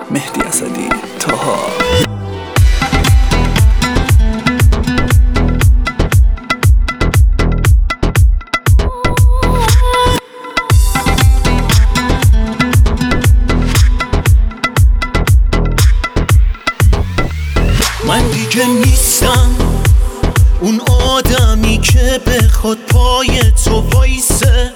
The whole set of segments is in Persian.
مهدی اسدی، طاها. من دیگه نیستم اون آدمی که بخواد پای تو وایسه،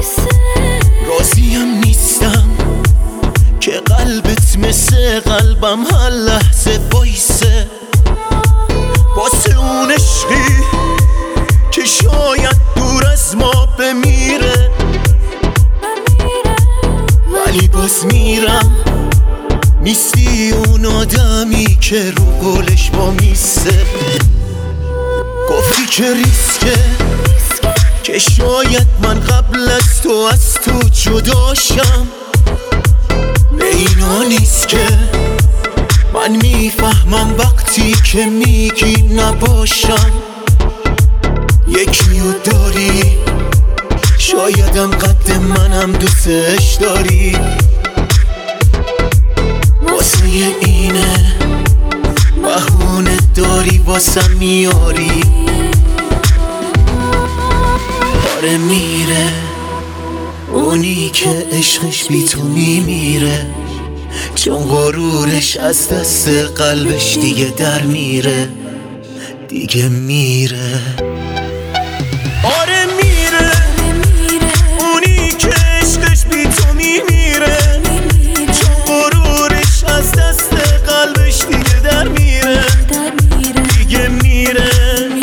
راضیم نیستم که قلبت مثل قلبم هر لحظه وایسه، واسه اون عشقی که شاید دور از ما بمیره، ولی باز میرم. نیستی اون آدمی که رو قولش با میسته، گفتی که ریسکه که شاید من قبل از تو جداشم. به اینا نیست که من میفهمم وقتی که میگی نباشم. یکی رو داری شایدم قد منم دوستش داری، واسه اینه بهونه داری واسم میاری. آره میره اونی که عشقش بی تو میمیره، چون غرورش از دست قلبش دیگه در میره، دیگه میره. آره میره اونی که عشقش بی تو میمیره، چون غرورش از دست قلبش دیگه در میره، دیگه میره.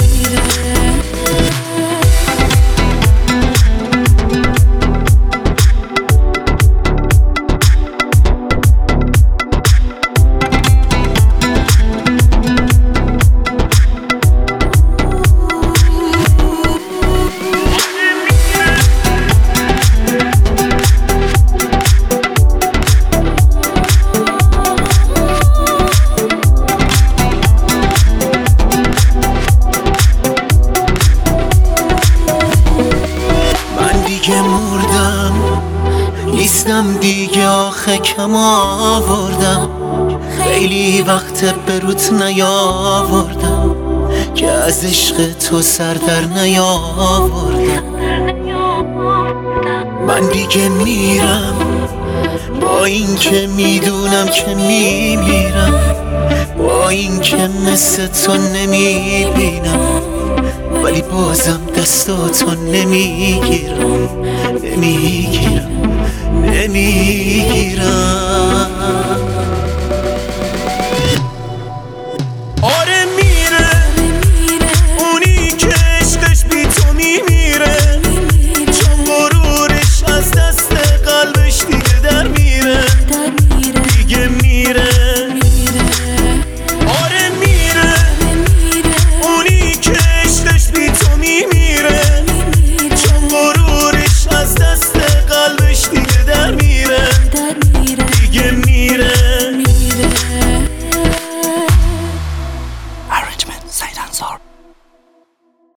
مردم نیستم دیگه، آخه کم آوردم، خیلی وقت بروت نیاوردم که از عشق تو سر در نیاوردم. من دیگه میرم با این که میدونم که میمیرم، با این که مثل تو نمیبینم، ولی بازم دستاتو نمیگیرم.